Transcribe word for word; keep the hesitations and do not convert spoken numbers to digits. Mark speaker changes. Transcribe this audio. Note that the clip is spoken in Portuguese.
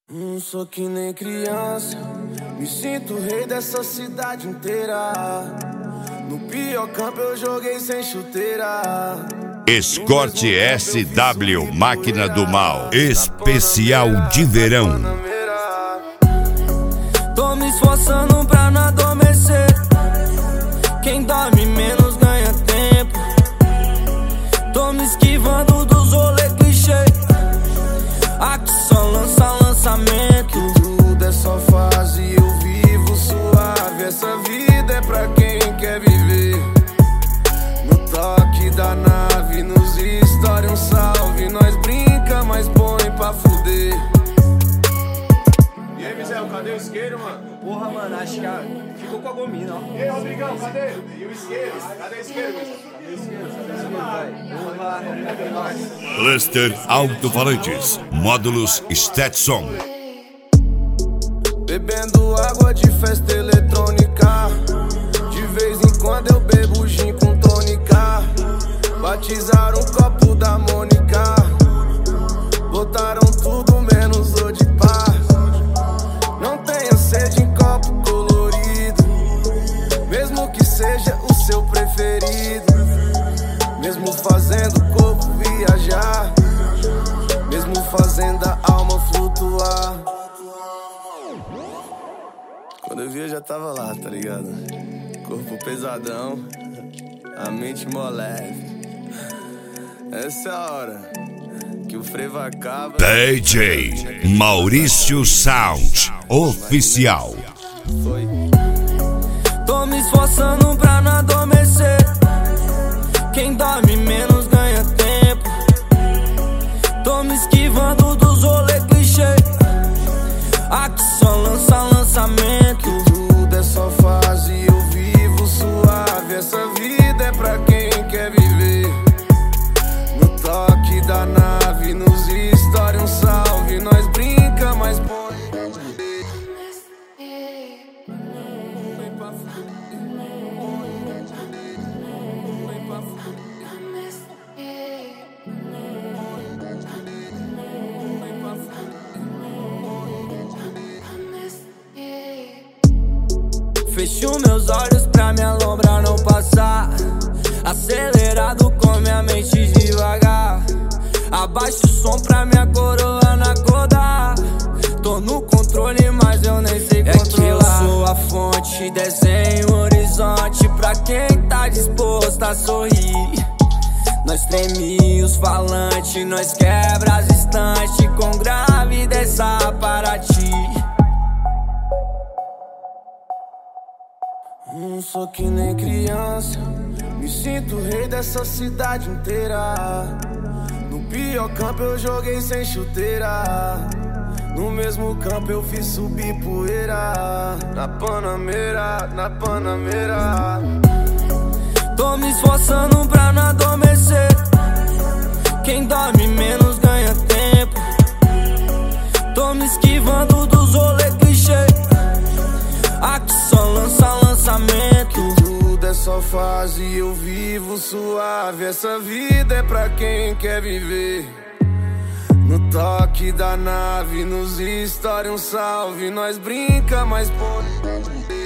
Speaker 1: Não sou que nem criança, me sinto rei dessa cidade inteira. No pior campo eu joguei sem chuteira.
Speaker 2: Escorte S W Máquina do Mal, especial de verão.
Speaker 1: Tô me esforçando pra não adormecer. Quem dorme menos ganha tempo. Tô me esquivando dos rolê clichê. Aqui só lança lançamento. Tudo é só fase, eu vivo suave. Essa vida é pra quem quer viver. No toque da nave, nos stories um salve. Nós brinca, mas põe pra fuder.
Speaker 3: E aí, Mizel, cadê o isqueiro, mano?
Speaker 4: Porra, mano, acho que a... ficou com a gomina, ó.
Speaker 3: E aí, Rodrigão, cadê? E o isqueiro? Cadê o isqueiro, Mizel? Cadê o isqueiro?
Speaker 2: Cluster Alto-Falantes, módulos Stetson.
Speaker 1: Bebendo água de festa eletrônica. De vez em quando eu bebo gin com tônica. Batizaram o copo da Mônica. Botaram tudo menos o de paz. Não tenha sede em copo colorido, mesmo que seja o seu preferido. Mesmo fazendo o corpo viajar, mesmo fazendo a alma flutuar. Quando eu vi eu já tava lá, tá ligado? Corpo pesadão, a mente mó leve. Essa é a hora que o frevo acaba.
Speaker 2: D J Maurício Sound Oficial.
Speaker 1: Foi. Tô me esforçando pra não adormecer. Quem dorme menos ganha tempo. Tô me esquivando dos rolê clichê. Aqui só lança lançamento. Tudo é só fase, eu vivo suave. Essa vida é pra quem quer viver. No toque da nave, nos stories um salve. Nós brinca, mas põe. Fecho meus olhos pra minha lombra não passar. Acelerado com minha mente devagar. Abaixa o som pra minha coroa não acordar. Tô no controle, mas eu nem sei controlar. É que eu sou a fonte, desenho o horizonte pra quem tá disposto a sorrir. Nós treme os falantes, nós quebra as estantes com grave dessa para ti. Não sou que nem criança, me sinto rei dessa cidade inteira. No pior campo eu joguei sem chuteira. No mesmo campo eu fiz subir poeira. Na Panameira, na Panameira. Tô me esforçando pra não adormecer. Quem dorme menos ganha tempo. Tô me esquivando dos rolê clichê. Aqui só lança lançamento. Tudo é só fase, eu vivo suave. Essa vida é pra quem quer viver. No toque da nave, nos stories um salve. Nós brinca, mas põe.